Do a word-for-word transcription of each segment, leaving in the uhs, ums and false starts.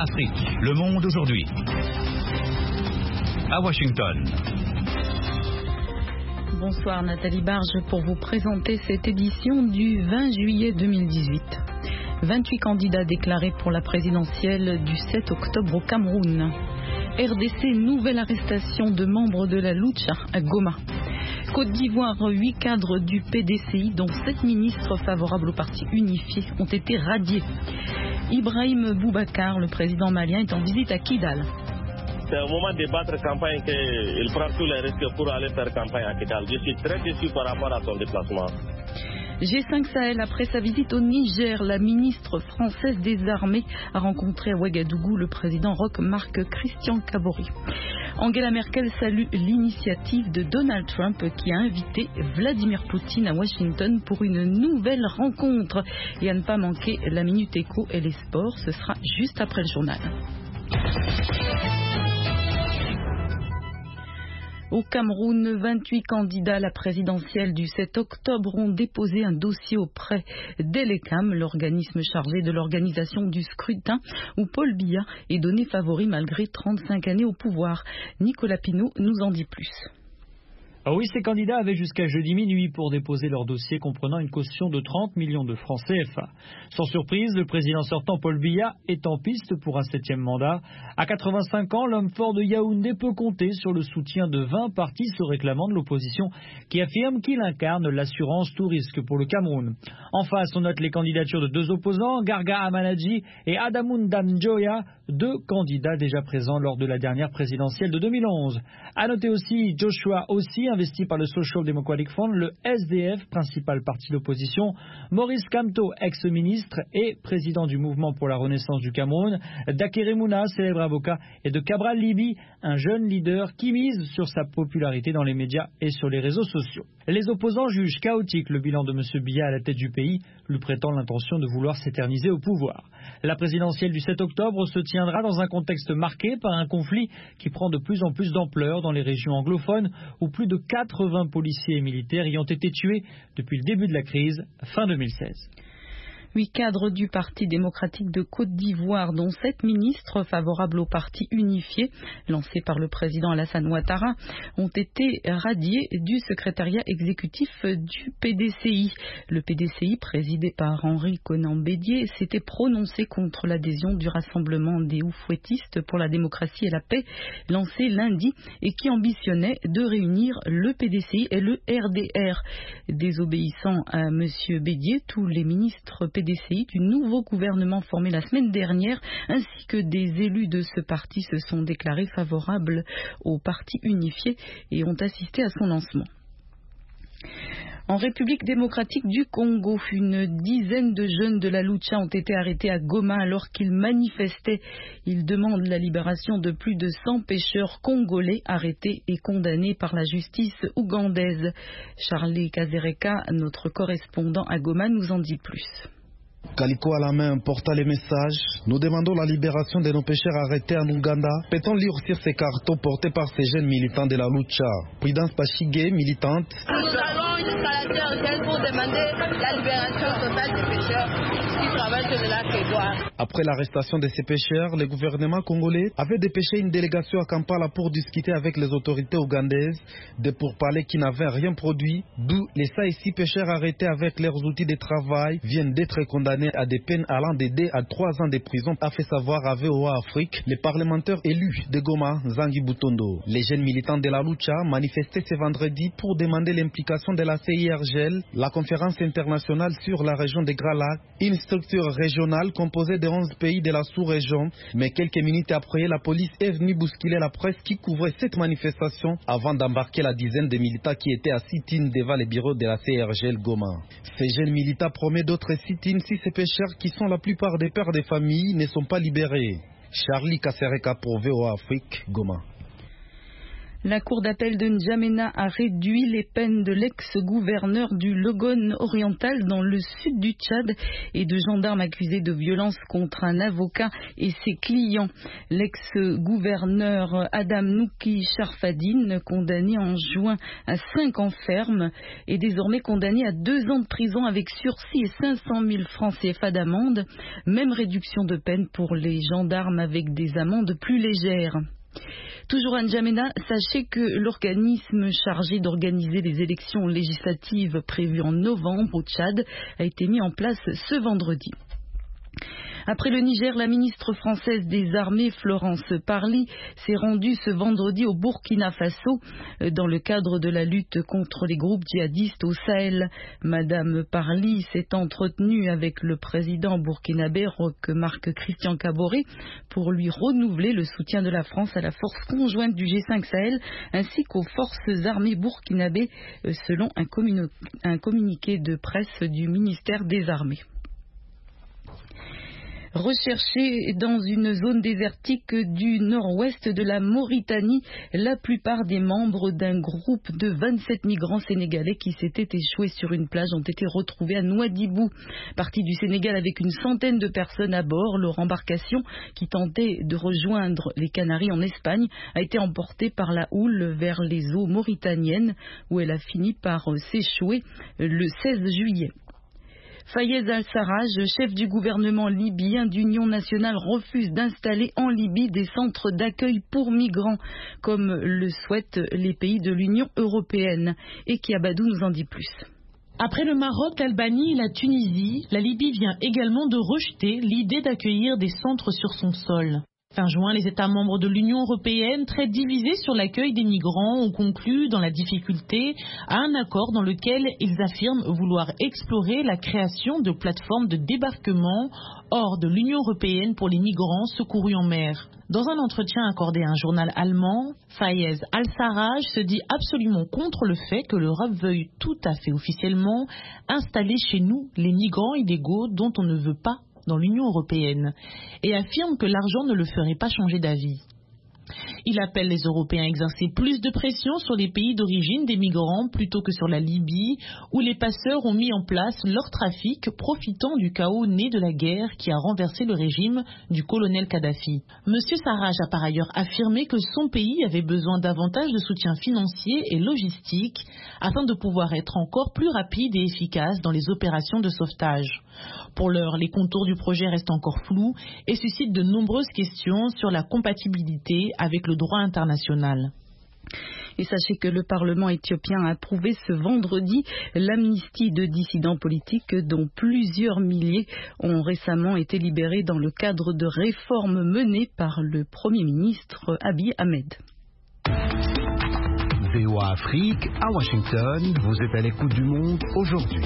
Afrique, le monde aujourd'hui. À Washington. Bonsoir Nathalie Barge pour vous présenter cette édition du vingt juillet deux mille dix-huit. vingt-huit candidats déclarés pour la présidentielle du sept octobre au Cameroun. R D C, nouvelle arrestation de membres de la Lucha à Goma. Côte d'Ivoire, huit cadres du P D C I, dont sept ministres favorables au parti unifié, ont été radiés. Ibrahim Boubacar, le président malien, est en visite à Kidal. C'est au moment de battre campagne qu'il prend tous les risques pour aller faire campagne à Kidal. Je suis très déçu par rapport à son déplacement. G cinq Sahel, après sa visite au Niger, la ministre française des Armées a rencontré à Ouagadougou le président Roch Marc Christian Kabory. Angela Merkel salue l'initiative de Donald Trump qui a invité Vladimir Poutine à Washington pour une nouvelle rencontre. Et à ne pas manquer la Minute Éco et les sports, ce sera juste après le journal. Au Cameroun, vingt-huit candidats à la présidentielle du sept octobre ont déposé un dossier auprès d'Elecam, l'organisme chargé de l'organisation du scrutin, où Paul Biya est donné favori malgré trente-cinq années au pouvoir. Nicolas Pinault nous en dit plus. Ah oui, ces candidats avaient jusqu'à jeudi minuit pour déposer leur dossier comprenant une caution de trente millions de francs C F A. Sans surprise, le président sortant Paul Biya est en piste pour un septième mandat. À quatre-vingt-cinq ans, l'homme fort de Yaoundé peut compter sur le soutien de vingt partis se réclamant de l'opposition qui affirment qu'il incarne l'assurance tout risque pour le Cameroun. En face, on note les candidatures de deux opposants, Garga Amanadji et Adamoun Damjoya, deux candidats déjà présents lors de la dernière présidentielle de deux mille onze. À noter aussi Joshua Ossi, investi par le Social Democratic Front, le S D F, principal parti d'opposition, Maurice Kamto, ex-ministre et président du mouvement pour la renaissance du Cameroun, Dakere Mouna, célèbre avocat, et de Cabral Libi, un jeune leader qui mise sur sa popularité dans les médias et sur les réseaux sociaux. Les opposants jugent chaotique le bilan de M. Biya à la tête du pays, lui prêtant l'intention de vouloir s'éterniser au pouvoir. La présidentielle du sept octobre se tiendra dans un contexte marqué par un conflit qui prend de plus en plus d'ampleur dans les régions anglophones où plus de quatre-vingts policiers et militaires y ont été tués depuis le début de la crise, fin deux mille seize. Huit cadres du Parti démocratique de Côte d'Ivoire, dont sept ministres favorables au parti unifié, lancé par le président Alassane Ouattara, ont été radiés du secrétariat exécutif du P D C I. Le P D C I, présidé par Henri Konan Bédié, s'était prononcé contre l'adhésion du Rassemblement des Oufouettistes pour la démocratie et la paix, lancé lundi et qui ambitionnait de réunir le P D C I et le R D R. Désobéissant à M. Bédié, tous les ministres P D C I du nouveau gouvernement formé la semaine dernière, ainsi que des élus de ce parti se sont déclarés favorables au parti unifié et ont assisté à son lancement. En République démocratique du Congo, une dizaine de jeunes de la Lucha ont été arrêtés à Goma alors qu'ils manifestaient. Ils demandent la libération de plus de cent pêcheurs congolais arrêtés et condamnés par la justice ougandaise. Charlie Kazereka, notre correspondant à Goma, nous en dit plus. Calico à la main porta les messages. Nous demandons la libération de nos pêcheurs arrêtés en Ouganda. Peut-on lire sur ces cartons portés par ces jeunes militants de la Lucha? Prudence Pachigé, militante. Nous allons jusqu'à la C R G pour demander la libération totale des pêcheurs qui travaillent sur le lac Édouard. Après l'arrestation de ces pêcheurs, le gouvernement congolais avait dépêché une délégation à Kampala pour discuter avec les autorités ougandaises des pourparlers qui n'avaient rien produit, d'où les cinq et six pêcheurs arrêtés avec leurs outils de travail viennent d'être condamnés à des peines allant de deux à trois ans de prison, a fait savoir à V O A Afrique le parlementaire élu de Goma, Zangi Butondo. Les jeunes militants de la Lucha manifestaient ce vendredi pour demander l'implication de la C I R G L, la conférence internationale sur la région des Grands Lacs, une structure régionale composée de onze pays de la sous-région. Mais quelques minutes après, la police est venue bousculer la presse qui couvrait cette manifestation avant d'embarquer la dizaine de militants qui étaient à sit-in devant les bureaux de la C I R G L Goma. Ces jeunes militants promettent d'autres sit-in si ces pêcheurs, qui sont la plupart des pères des familles, ne sont pas libérés. Charlie Kassereka pour V O A Afrique, Goma. La cour d'appel de N'Djamena a réduit les peines de l'ex-gouverneur du Logone oriental dans le sud du Tchad et de gendarmes accusés de violence contre un avocat et ses clients. L'ex-gouverneur Adam Nouki Sharfadine, condamné en juin à cinq ans ferme, est désormais condamné à deux ans de prison avec sursis et cinq cent mille francs C F A d'amende. Même réduction de peine pour les gendarmes avec des amendes plus légères. Toujours à N'Djamena, sachez que l'organisme chargé d'organiser les élections législatives prévues en novembre au Tchad a été mis en place ce vendredi. Après le Niger, la ministre française des Armées, Florence Parly, s'est rendue ce vendredi au Burkina Faso dans le cadre de la lutte contre les groupes djihadistes au Sahel. Madame Parly s'est entretenue avec le président burkinabé Roch-Marc Christian Kaboré pour lui renouveler le soutien de la France à la force conjointe du G cinq Sahel ainsi qu'aux forces armées burkinabées selon un, communi- un communiqué de presse du ministère des Armées. Recherchés dans une zone désertique du nord-ouest de la Mauritanie, la plupart des membres d'un groupe de vingt-sept migrants sénégalais qui s'étaient échoués sur une plage ont été retrouvés à Nouadhibou. Parti du Sénégal avec une centaine de personnes à bord, leur embarcation qui tentait de rejoindre les Canaries en Espagne a été emportée par la houle vers les eaux mauritaniennes où elle a fini par s'échouer le seize juillet. Fayez al-Sarraj, chef du gouvernement libyen d'Union nationale, refuse d'installer en Libye des centres d'accueil pour migrants, comme le souhaitent les pays de l'Union européenne. Et Kiabadou nous en dit plus. Après le Maroc, l'Albanie et la Tunisie, la Libye vient également de rejeter l'idée d'accueillir des centres sur son sol. Fin juin, les États membres de l'Union européenne, très divisés sur l'accueil des migrants, ont conclu dans la difficulté à un accord dans lequel ils affirment vouloir explorer la création de plateformes de débarquement hors de l'Union européenne pour les migrants secourus en mer. Dans un entretien accordé à un journal allemand, Fayez al-Sarraj se dit absolument contre le fait que l'Europe veuille tout à fait officiellement installer chez nous les migrants illégaux dont on ne veut pas dans l'Union européenne et affirme que l'argent ne le ferait pas changer d'avis. Il appelle les Européens à exercer plus de pression sur les pays d'origine des migrants plutôt que sur la Libye, où les passeurs ont mis en place leur trafic profitant du chaos né de la guerre qui a renversé le régime du colonel Kadhafi. Monsieur Sarraj a par ailleurs affirmé que son pays avait besoin davantage de soutien financier et logistique afin de pouvoir être encore plus rapide et efficace dans les opérations de sauvetage. Pour l'heure, les contours du projet restent encore flous et suscitent de nombreuses questions sur la compatibilité avec le droit international. Et sachez que le Parlement éthiopien a approuvé ce vendredi l'amnistie de dissidents politiques dont plusieurs milliers ont récemment été libérés dans le cadre de réformes menées par le Premier ministre Abiy Ahmed. V O A Afrique, à Washington, vous êtes à l'écoute du monde aujourd'hui.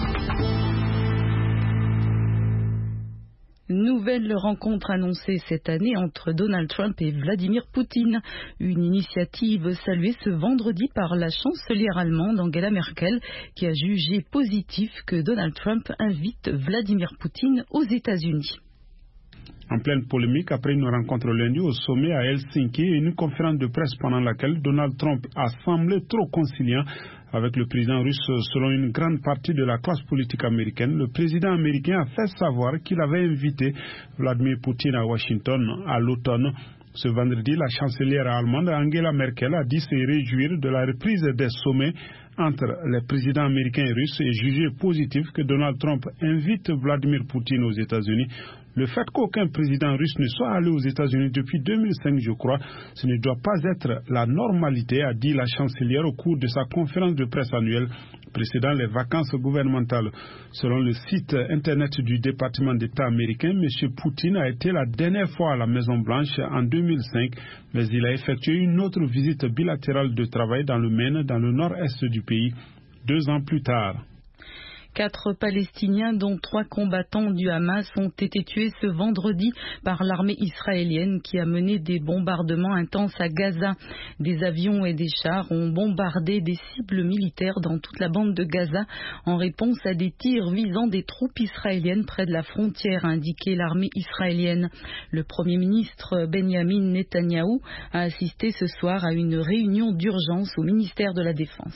Nouvelle rencontre annoncée cette année entre Donald Trump et Vladimir Poutine. Une initiative saluée ce vendredi par la chancelière allemande Angela Merkel qui a jugé positif que Donald Trump invite Vladimir Poutine aux États-Unis. En pleine polémique après une rencontre lundi au sommet à Helsinki et une conférence de presse pendant laquelle Donald Trump a semblé trop conciliant avec le président russe selon une grande partie de la classe politique américaine. Le président américain a fait savoir qu'il avait invité Vladimir Poutine à Washington à l'automne. Ce vendredi, la chancelière allemande Angela Merkel a dit se réjouir de la reprise des sommets entre les présidents américains et russes et jugé positif que Donald Trump invite Vladimir Poutine aux États-Unis. Le fait qu'aucun président russe ne soit allé aux États-Unis depuis deux mille cinq, je crois, ce ne doit pas être la normalité, a dit la chancelière au cours de sa conférence de presse annuelle précédant les vacances gouvernementales. Selon le site internet du département d'État américain, M. Poutine a été la dernière fois à la Maison-Blanche en deux mille cinq, mais il a effectué une autre visite bilatérale de travail dans le Maine, dans le nord-est du pays, deux ans plus tard. Quatre Palestiniens, dont trois combattants du Hamas, ont été tués ce vendredi par l'armée israélienne qui a mené des bombardements intenses à Gaza. Des avions et des chars ont bombardé des cibles militaires dans toute la bande de Gaza en réponse à des tirs visant des troupes israéliennes près de la frontière, a indiqué l'armée israélienne. Le Premier ministre Benjamin Netanyahou a assisté ce soir à une réunion d'urgence au ministère de la Défense.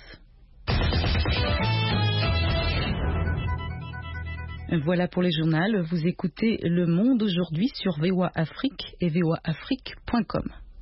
Voilà pour les journaux. Vous écoutez Le Monde aujourd'hui sur V O A Afrique et V O A Afrique point com.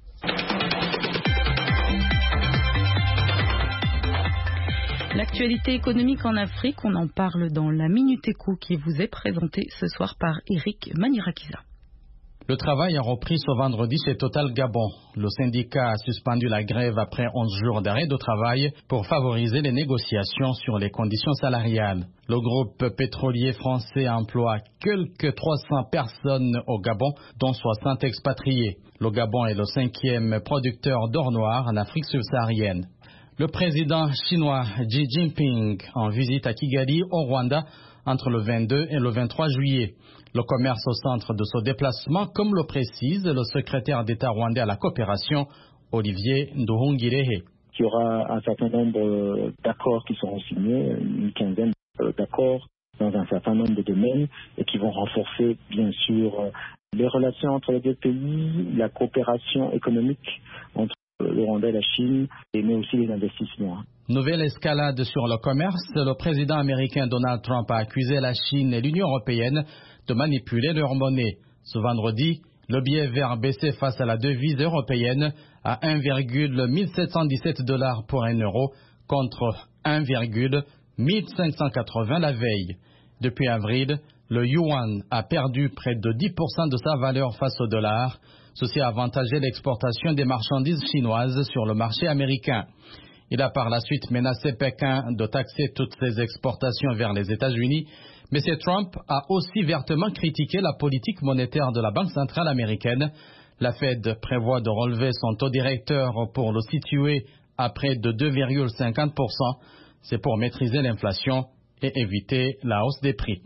L'actualité économique en Afrique, on en parle dans la Minute Éco qui vous est présentée ce soir par Eric Manirakiza. Le travail a repris ce vendredi chez Total Gabon. Le syndicat a suspendu la grève après onze jours d'arrêt de travail pour favoriser les négociations sur les conditions salariales. Le groupe pétrolier français emploie quelques trois cents personnes au Gabon, dont soixante expatriés. Le Gabon est le cinquième producteur d'or noir en Afrique subsaharienne. Le président chinois Xi Jinping en visite à Kigali au Rwanda entre le vingt-deux et le vingt-trois juillet. Le commerce au centre de ce déplacement, comme le précise le secrétaire d'État rwandais à la coopération, Olivier Nduhungirehe. Il y aura un certain nombre d'accords qui seront signés, une quinzaine d'accords dans un certain nombre de domaines et qui vont renforcer bien sûr les relations entre les deux pays, la coopération économique entre le Rwanda et la Chine, mais aussi les investissements. Nouvelle escalade sur le commerce. Le président américain Donald Trump a accusé la Chine et l'Union européenne de manipuler leur monnaie. Ce vendredi, le billet vert baissait face à la devise européenne à un virgule mille sept cent dix-sept dollars pour un euro contre un virgule mille cinq cent quatre-vingts la veille. Depuis avril, le yuan a perdu près de dix pour cent de sa valeur face au dollar. Ceci a avantagé l'exportation des marchandises chinoises sur le marché américain. Il a par la suite menacé Pékin de taxer toutes ses exportations vers les États-Unis. Mais M. Trump a aussi vertement critiqué la politique monétaire de la Banque centrale américaine. La Fed prévoit de relever son taux directeur pour le situer à près de deux virgule cinquante pour cent. C'est pour maîtriser l'inflation et éviter la hausse des prix.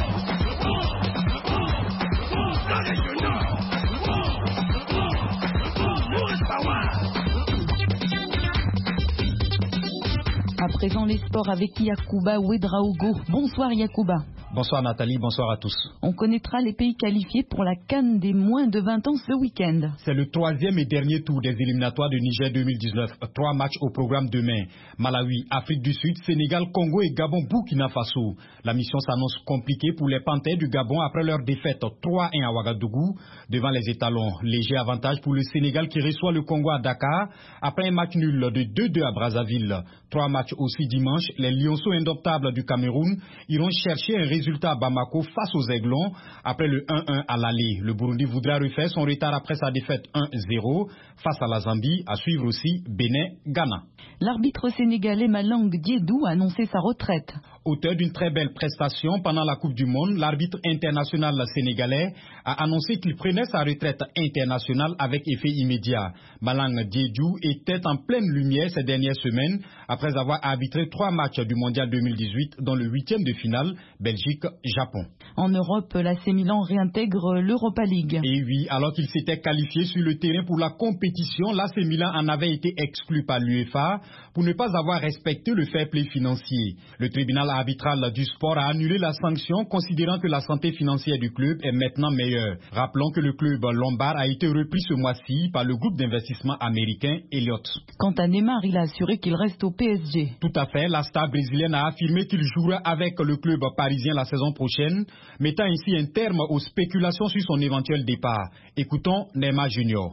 À présent, les sports avec Yacouba Ouedraogo. Bonsoir Yacouba. Bonsoir Nathalie, bonsoir à tous. On connaîtra les pays qualifiés pour la CAN des moins de vingt ans ce week-end. C'est le troisième et dernier tour des éliminatoires de Niger deux mille dix-neuf. Trois matchs au programme demain. Malawi, Afrique du Sud, Sénégal, Congo et Gabon, Burkina Faso. La mission s'annonce compliquée pour les Panthères du Gabon après leur défaite trois un à Ouagadougou devant les étalons. Léger avantage pour le Sénégal qui reçoit le Congo à Dakar après un match nul de deux deux à Brazzaville. Trois matchs aussi dimanche. Les Lionceaux indomptables du Cameroun iront chercher un résultat à Bamako face aux Aiglons après le un un à l'aller. Le Burundi voudra refaire son retard après sa défaite un zéro face à la Zambie. À suivre aussi Bénin, Ghana. L'arbitre sénégalais Malang Diédou a annoncé sa retraite. Auteur d'une très belle prestation pendant la Coupe du Monde, l'arbitre international sénégalais a annoncé qu'il prenait sa retraite internationale avec effet immédiat. Malang Diédou était en pleine lumière ces dernières semaines après avoir arbitré trois matchs du Mondial deux mille dix-huit, dont le huitième de finale, Belgique-Japon. En Europe, l'A C Milan réintègre l'Europa League. Et oui, alors qu'il s'était qualifié sur le terrain pour la compétition, l'A C Milan en avait été exclu par l'UEFA pour ne pas avoir respecté le fair play financier. Le tribunal arbitral du sport a annulé la sanction considérant que la santé financière du club est maintenant meilleure. Rappelons que le club lombard a été repris ce mois-ci par le groupe d'investissement américain Elliott. Quant à Neymar, il a assuré qu'il reste au P S G. Tout à fait, la star brésilienne a affirmé qu'il jouera avec le club parisien la saison prochaine, mettant ainsi un terme aux spéculations sur son éventuel départ. Écoutons Neymar Junior.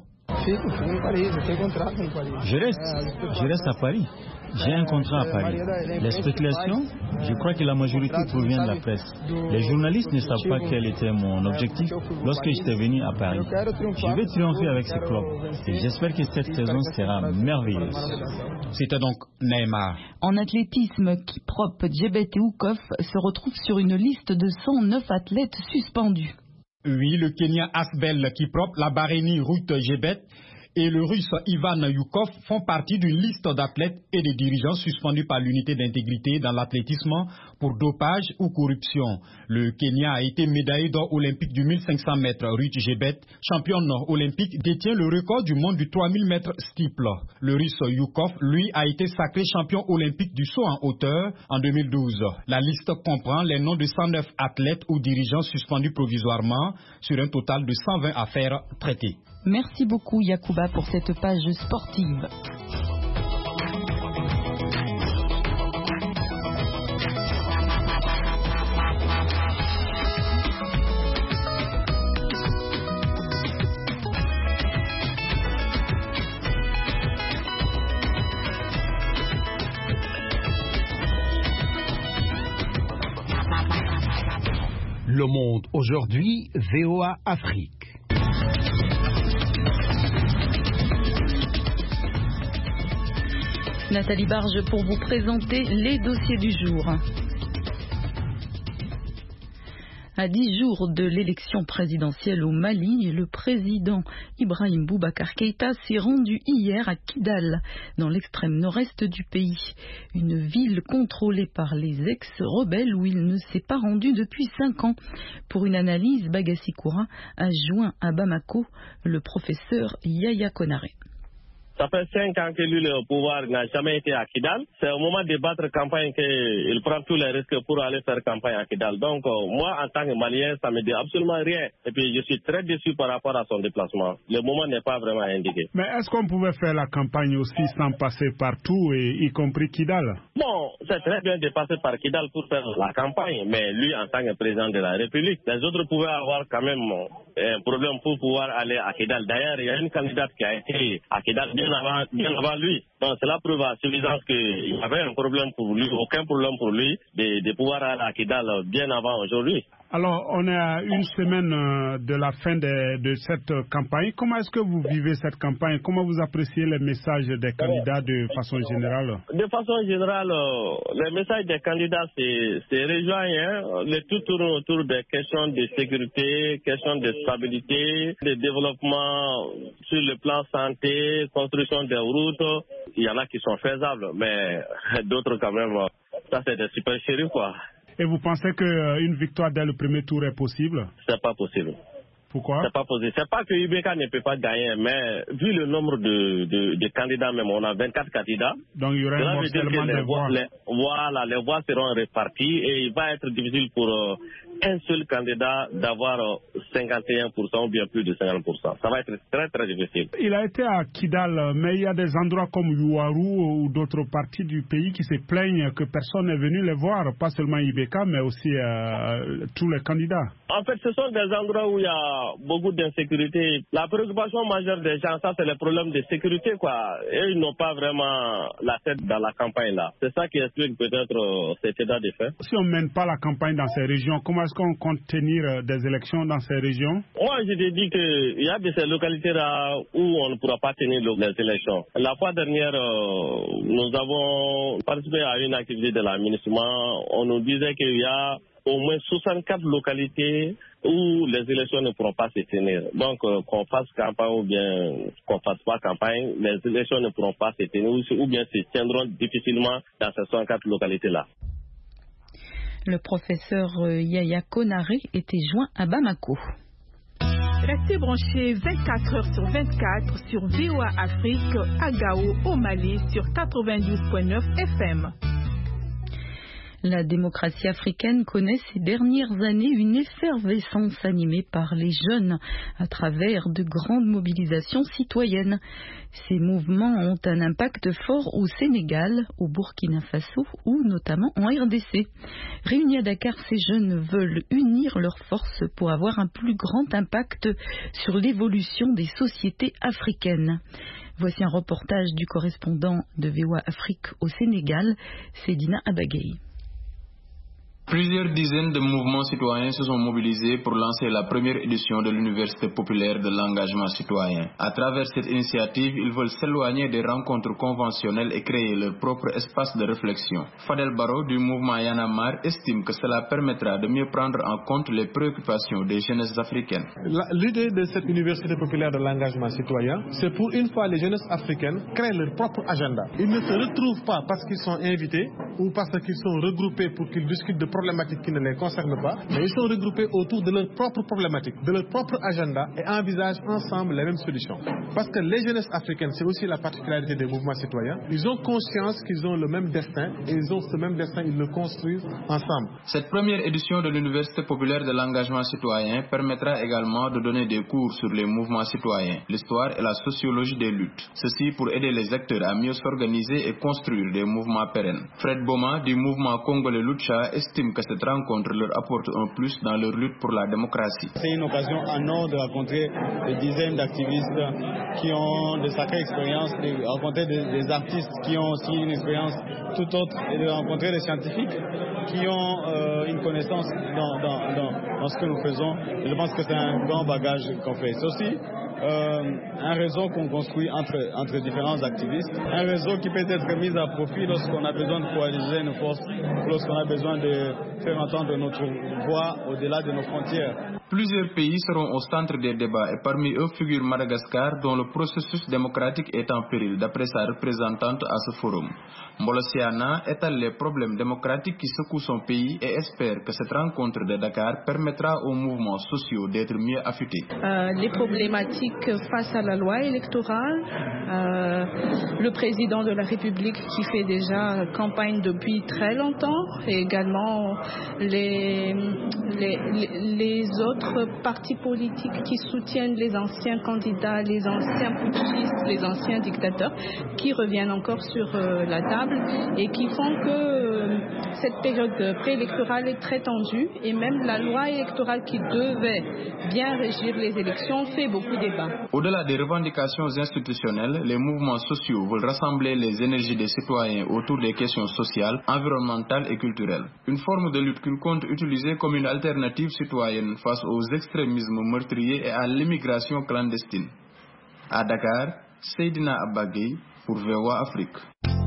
Je reste, je reste à Paris. J'ai un contrat à Paris. Les spéculations, je crois que la majorité provient de la presse. Les journalistes ne savent pas quel était mon objectif lorsque j'étais venu à Paris. Je vais triompher avec ce club et j'espère que cette saison sera merveilleuse. C'était donc Neymar. En athlétisme, Kiprop Djebet-Oukhof se retrouve sur une liste de cent neuf athlètes suspendus. Oui, le Kenyan Asbel Kiprop, la Bahreïnie Ruth Jebet et le Russe Ivan Yukov font partie d'une liste d'athlètes et de dirigeants suspendus par l'unité d'intégrité dans l'athlétisme pour dopage ou corruption. Le Kenya a été médaillé d'or olympique du mille cinq cents mètres. Ruth Jebet, championne olympique, détient le record du monde du trois mille mètres steeple. Le Russe Yukov, lui, a été sacré champion olympique du saut en hauteur en deux mille douze. La liste comprend les noms de cent neuf athlètes ou dirigeants suspendus provisoirement sur un total de cent vingt affaires traitées. Merci beaucoup Yacouba pour cette page sportive. Le Monde aujourd'hui, V O A Afrique. Nathalie Barge pour vous présenter les dossiers du jour. À dix jours de l'élection présidentielle au Mali, le président Ibrahim Boubacar Keïta s'est rendu hier à Kidal, dans l'extrême nord-est du pays, une ville contrôlée par les ex-rebelles où il ne s'est pas rendu depuis cinq ans. Pour une analyse, Bagassi Koura a joint à Bamako le professeur Yaya Konaré. Ça fait cinq ans que lui, le pouvoir n'a jamais été à Kidal. C'est au moment de battre campagne qu'il prend tous les risques pour aller faire campagne à Kidal. Donc, euh, moi, en tant que Malien, ça ne me dit absolument rien. Et puis, je suis très déçu par rapport à son déplacement. Le moment n'est pas vraiment indiqué. Mais est-ce qu'on pouvait faire la campagne aussi sans passer partout, et y compris Kidal? Bon, c'est très bien de passer par Kidal pour faire la campagne. Mais lui, en tant que président de la République, les autres pouvaient avoir quand même un problème pour pouvoir aller à Kidal. D'ailleurs, il y a une candidate qui a été à Kidal bien avant, bien avant lui. Donc c'est la preuve à suffisance qu'il y avait un problème pour lui, aucun problème pour lui de, de pouvoir aller à Kidal bien avant aujourd'hui. Alors, on est à une semaine de la fin de, de cette campagne. Comment est-ce que vous vivez cette campagne? Comment vous appréciez les messages des candidats de façon générale? De façon générale, les messages des candidats se rejoignent. Le tout tourne autour des questions de sécurité, questions de stabilité, de développement sur le plan santé, construction des routes. Il y en a qui sont faisables, mais d'autres quand même, ça c'est des super chéris quoi. Et vous pensez qu'une victoire dès le premier tour est possible? C'est pas possible. Pourquoi? C'est pas possible. C'est pas que I B K ne peut pas gagner, mais vu le nombre de, de, de candidats, même on a vingt-quatre candidats. Donc il y aura un morcellement des voix. Les, voilà, les voix seront réparties et il va être difficile pour euh, un seul candidat d'avoir euh, cinquante et un pour cent ou bien plus de cinquante pour cent. Ça va être très très difficile. Il a été à Kidal, mais il y a des endroits comme Yuaru ou d'autres parties du pays qui se plaignent que personne n'est venu les voir, pas seulement I B K, mais aussi euh, tous les candidats. En fait, ce sont des endroits où il y a beaucoup d'insécurité. La préoccupation majeure des gens, ça c'est le problème de sécurité quoi. Et ils n'ont pas vraiment la tête dans la campagne là. C'est ça qui explique peut-être euh, cet état de fait. Si on ne mène pas la campagne dans ces régions, comment est-ce qu'on compte tenir euh, des élections dans ces régions? Moi je te dis qu'il y a de ces localités là où on ne pourra pas tenir les élections. La fois dernière, euh, nous avons participé à une activité de l'aménagement. On nous disait qu'il y a au moins soixante-quatre localités où les élections ne pourront pas se tenir. Donc, euh, qu'on fasse campagne ou bien qu'on fasse pas campagne, les élections ne pourront pas se tenir ou bien se tiendront difficilement dans ces soixante-quatre localités-là. Le professeur Yaya Konaré était joint à Bamako. Restez branchés vingt-quatre heures sur vingt-quatre sur V O A Afrique à Gao au Mali sur quatre-vingt-douze virgule neuf F M. La démocratie africaine connaît ces dernières années une effervescence animée par les jeunes à travers de grandes mobilisations citoyennes. Ces mouvements ont un impact fort au Sénégal, au Burkina Faso ou notamment en R D C. Réunis à Dakar, ces jeunes veulent unir leurs forces pour avoir un plus grand impact sur l'évolution des sociétés africaines. Voici un reportage du correspondant de V O A Afrique au Sénégal, Sedina Abagay. Plusieurs dizaines de mouvements citoyens se sont mobilisés pour lancer la première édition de l'Université populaire de l'engagement citoyen. À travers cette initiative, ils veulent s'éloigner des rencontres conventionnelles et créer leur propre espace de réflexion. Fadel Barro du mouvement Y en a marre estime que cela permettra de mieux prendre en compte les préoccupations des jeunesses africaines. L'idée de cette Université populaire de l'engagement citoyen, c'est pour une fois les jeunesses africaines créent leur propre agenda. Ils ne se retrouvent pas parce qu'ils sont invités ou parce qu'ils sont regroupés pour qu'ils discutent de problématiques qui ne les concernent pas, mais ils sont regroupés autour de leur propre problématique, de leur propre agenda et envisagent ensemble les mêmes solutions. Parce que les jeunesses africaines, c'est aussi la particularité des mouvements citoyens, ils ont conscience qu'ils ont le même destin et ils ont ce même destin, ils le construisent ensemble. Cette première édition de l'Université populaire de l'engagement citoyen permettra également de donner des cours sur les mouvements citoyens, l'histoire et la sociologie des luttes. Ceci pour aider les acteurs à mieux s'organiser et construire des mouvements pérennes. Fred Boma du mouvement congolais Lucha estime que cette rencontre leur apporte un plus dans leur lutte pour la démocratie. C'est une occasion en or de rencontrer des dizaines d'activistes qui ont de sacrées expériences, de rencontrer des, des artistes qui ont aussi une expérience tout autre et de rencontrer des scientifiques qui ont euh, une connaissance dans, dans, dans, dans ce que nous faisons. Et je pense que c'est un grand bagage qu'on fait. C'est aussi euh, un réseau qu'on construit entre, entre différents activistes, un réseau qui peut être mis à profit lorsqu'on a besoin de coaliser nos forces, lorsqu'on a besoin de faire entendre notre voix au-delà de nos frontières. Plusieurs pays seront au centre des débats et parmi eux figure Madagascar dont le processus démocratique est en péril d'après sa représentante à ce forum. Mbolosiana étale les problèmes démocratiques qui secouent son pays et espère que cette rencontre de Dakar permettra aux mouvements sociaux d'être mieux affûtés. Euh, les problématiques face à la loi électorale, euh, le président de la République qui fait déjà campagne depuis très longtemps et également les, les, les autres partis politiques qui soutiennent les anciens candidats, les anciens putschistes, les anciens dictateurs qui reviennent encore sur euh, la table et qui font que euh, cette période préélectorale est très tendue et même la loi électorale qui devait bien régir les élections fait beaucoup débat. Au-delà des revendications institutionnelles, les mouvements sociaux veulent rassembler les énergies des citoyens autour des questions sociales, environnementales et culturelles. Une forme de lutte qu'ils comptent utiliser comme une alternative citoyenne face aux extrémismes meurtriers et à l'immigration clandestine. À Dakar, Seydina Abagay pour V O A Afrique.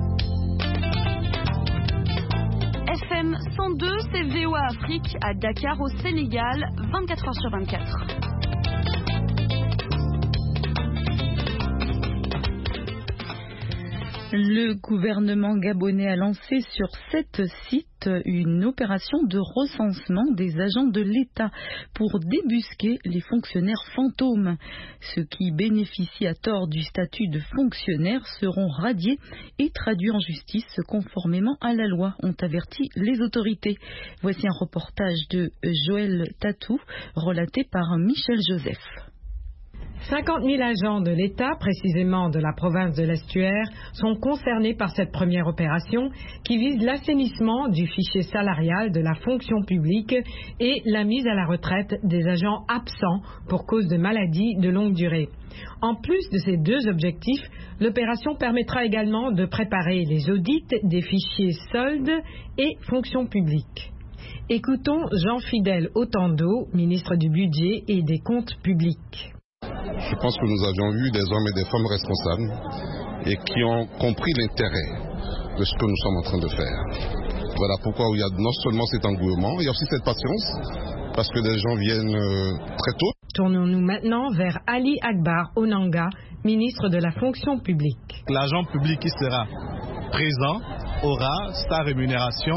F M cent deux, c'est V O A Afrique à Dakar au Sénégal, vingt-quatre heures sur vingt-quatre. Le gouvernement gabonais a lancé sur sept sites une opération de recensement des agents de l'État pour débusquer les fonctionnaires fantômes. Ceux qui bénéficient à tort du statut de fonctionnaire seront radiés et traduits en justice conformément à la loi, ont averti les autorités. Voici un reportage de Joël Tatou, relaté par Michel Joseph. cinquante mille agents de l'État, précisément de la province de l'Estuaire, sont concernés par cette première opération qui vise l'assainissement du fichier salarial de la fonction publique et la mise à la retraite des agents absents pour cause de maladies de longue durée. En plus de ces deux objectifs, l'opération permettra également de préparer les audits des fichiers soldes et fonction publique. Écoutons Jean-Fidèle Otando, ministre du Budget et des Comptes publics. Je pense que nous avions vu des hommes et des femmes responsables et qui ont compris l'intérêt de ce que nous sommes en train de faire. Voilà pourquoi il y a non seulement cet engouement, il y a aussi cette patience, parce que les gens viennent très tôt. Tournons-nous maintenant vers Ali Akbar Onanga, ministre de la fonction publique. L'agent public qui sera présent aura sa rémunération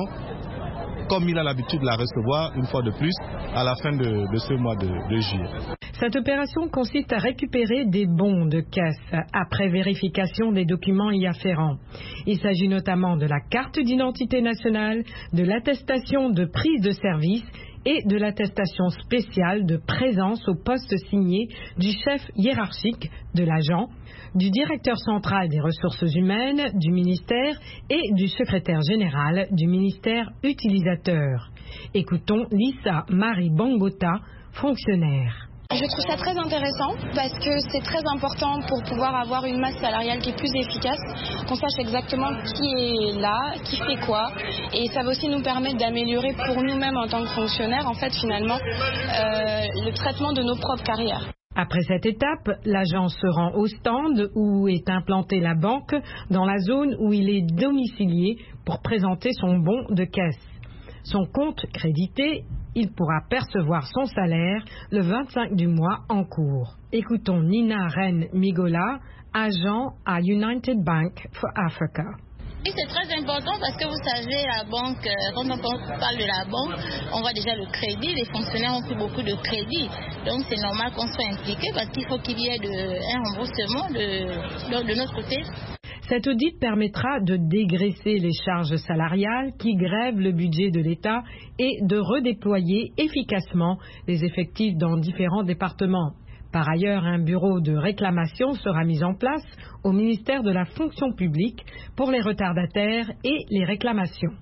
comme il a l'habitude de la recevoir une fois de plus à la fin de, de ce mois de, de juillet. Cette opération consiste à récupérer des bons de caisse après vérification des documents y afférents. Il s'agit notamment de la carte d'identité nationale, de l'attestation de prise de service et de l'attestation spéciale de présence au poste signé du chef hiérarchique de l'agent, du directeur central des ressources humaines du ministère et du secrétaire général du ministère utilisateur. Écoutons Lisa Marie Bangota, fonctionnaire. Je trouve ça très intéressant parce que c'est très important pour pouvoir avoir une masse salariale qui est plus efficace, qu'on sache exactement qui est là, qui fait quoi, et ça va aussi nous permettre d'améliorer pour nous-mêmes en tant que fonctionnaires, en fait, finalement, euh, le traitement de nos propres carrières. Après cette étape, l'agent se rend au stand où est implantée la banque dans la zone où il est domicilié pour présenter son bon de caisse. Son compte crédité, il pourra percevoir son salaire le vingt-cinq du mois en cours. Écoutons Nina Ren Migola, agent à United Bank for Africa. Et c'est très important parce que vous savez, la banque, quand on parle de la banque, on voit déjà le crédit, les fonctionnaires ont pris beaucoup de crédit. Donc c'est normal qu'on soit impliqué parce qu'il faut qu'il y ait de, un remboursement de, de, de notre côté. Cet audit permettra de dégraisser les charges salariales qui grèvent le budget de l'État et de redéployer efficacement les effectifs dans différents départements. Par ailleurs, un bureau de réclamation sera mis en place au ministère de la Fonction publique pour les retardataires et les réclamations.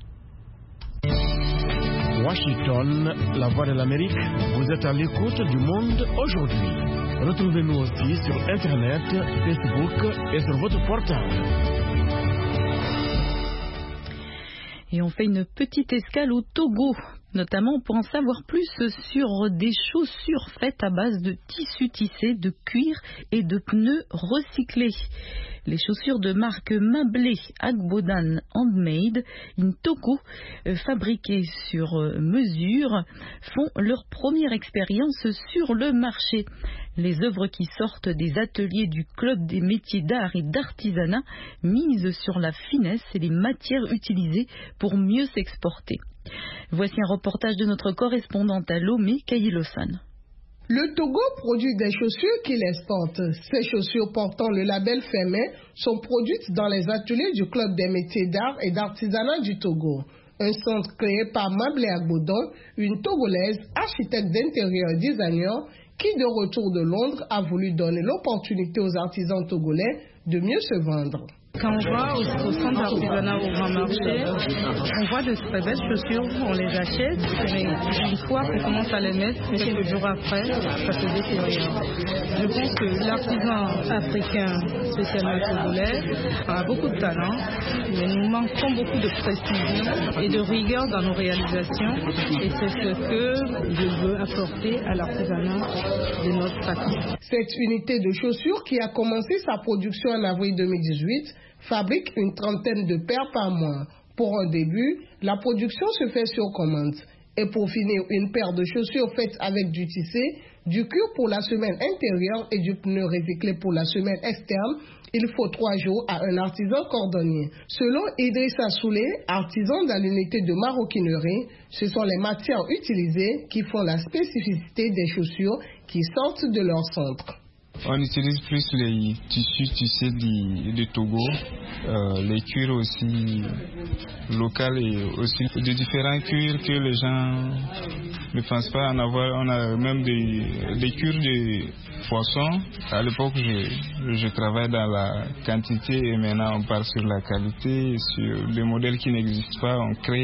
Washington, la voix de l'Amérique, vous êtes à l'écoute du monde aujourd'hui. Retrouvez-nous aussi sur Internet, Facebook et sur votre portable. Et on fait une petite escale au Togo, notamment pour en savoir plus sur des chaussures faites à base de tissus tissés, de cuir et de pneus recyclés. Les chaussures de marque Mablé Agbodan Handmade in Togo, fabriquées sur mesure, font leur première expérience sur le marché. Les œuvres qui sortent des ateliers du Club des métiers d'art et d'artisanat misent sur la finesse et les matières utilisées pour mieux s'exporter. Voici un reportage de notre correspondante à Lomé, Kayilosan. Le Togo produit des chaussures qu'il exporte. Ces chaussures portant le label Fémin sont produites dans les ateliers du Club des métiers d'art et d'artisanat du Togo. Un centre créé par Mablé Agbodan, une Togolaise, architecte d'intérieur designer, qui de retour de Londres a voulu donner l'opportunité aux artisans togolais de mieux se vendre. Quand on va au, au centre d'artisanat au grand marché, on voit de très belles chaussures, on les achète, mais une fois qu'on commence à les mettre, quelques jours après, ça se détériore. Je pense que l'artisan africain, spécialement togolais, a beaucoup de talent, mais nous manquons beaucoup de précision et de rigueur dans nos réalisations, et c'est ce que je veux apporter à l'artisanat de notre patrie. Cette unité de chaussures qui a commencé sa production en avril deux mille dix-huit fabrique une trentaine de paires par mois. Pour un début, la production se fait sur commande. Et pour finir une paire de chaussures faites avec du tissé, du cuir pour la semelle intérieure et du pneu recyclé pour la semelle externe, il faut trois jours à un artisan cordonnier. Selon Idrissa Soulé, artisan dans l'unité de maroquinerie, ce sont les matières utilisées qui font la spécificité des chaussures qui sortent de leur centre. On utilise plus les tissus tissés du, du Togo, euh, les cuirs aussi locaux et aussi de différents cuirs que les gens ne pensent pas en avoir. On a même des, des cuirs de poisson. À l'époque, je, je travaille dans la quantité et maintenant on part sur la qualité, sur des modèles qui n'existent pas, on crée.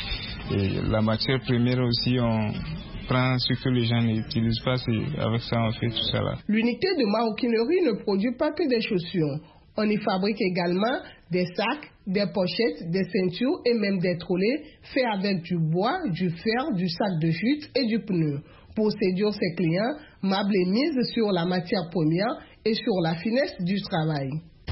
Et la matière première aussi, on prend ce que les gens n'utilisent pas, c'est avec ça on fait tout ça là. L'unité de maroquinerie ne produit pas que des chaussures. On y fabrique également des sacs, des pochettes, des ceintures et même des trolleys faits avec du bois, du fer, du sac de chute et du pneu. Pour séduire ses clients, Mablé mise sur la matière première et sur la finesse du travail.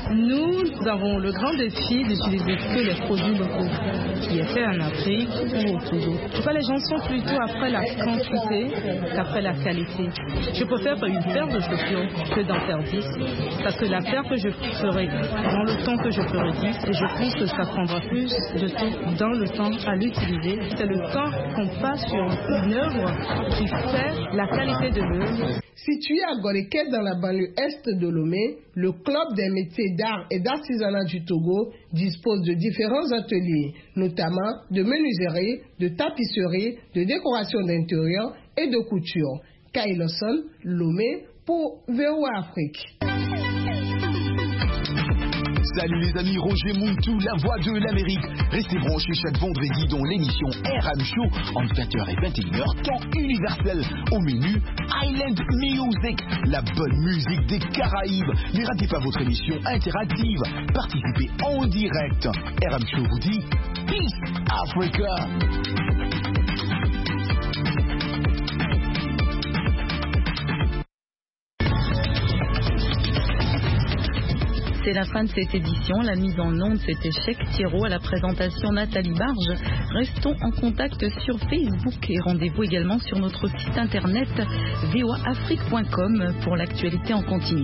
Nous avons le grand défi d'utiliser que les produits locaux qui est fait en Afrique ou au Togo. En tout cas, les gens sont plutôt après la quantité qu'après la qualité. Je préfère une paire de chaussures que d'en faire dix, parce que la paire que je ferai dans le temps que je ferai dix, et je pense que ça prendra plus de temps dans le temps à l'utiliser. C'est le temps qu'on passe sur une œuvre qui fait la qualité de l'œuvre. Situé à Goréké dans la banlieue est de Lomé, le Club des métiers d'art et d'artisanat du Togo dispose de différents ateliers, notamment de menuiserie, de tapisserie, de décoration d'intérieur et de couture. Kayilosan, Lomé pour V O A Afrique. Salut les amis, Roger Muntu, la voix de l'Amérique. Restez branchés chaque vendredi dans l'émission R M Show entre vingt heures et vingt et une heures, temps universel. Au menu, Island Music, la bonne musique des Caraïbes. Ne ratez pas votre émission interactive. Participez en direct. R M Show vous dit Peace Africa. C'est la fin de cette édition. La mise en onde, c'était Cheikh Thierro, à la présentation Nathalie Barge. Restons en contact sur Facebook et rendez-vous également sur notre site internet v o a afrique point com pour l'actualité en continu.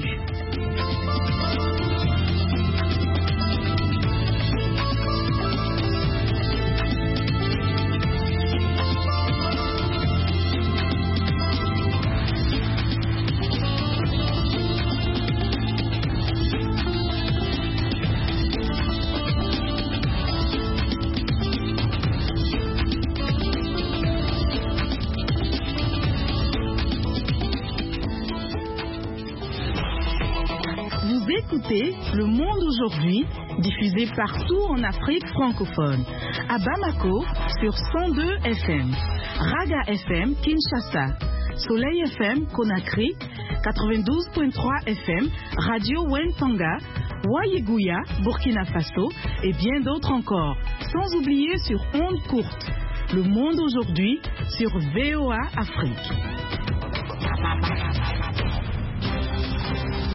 Le Monde aujourd'hui, diffusé partout en Afrique francophone. À Bamako, sur cent deux F M. Raga F M, Kinshasa. Soleil F M, Conakry. quatre-vingt-douze virgule trois F M. Radio Wentanga. Wayiguya, Burkina Faso. Et bien d'autres encore. Sans oublier sur ondes courtes. Le Monde aujourd'hui, sur V O A Afrique.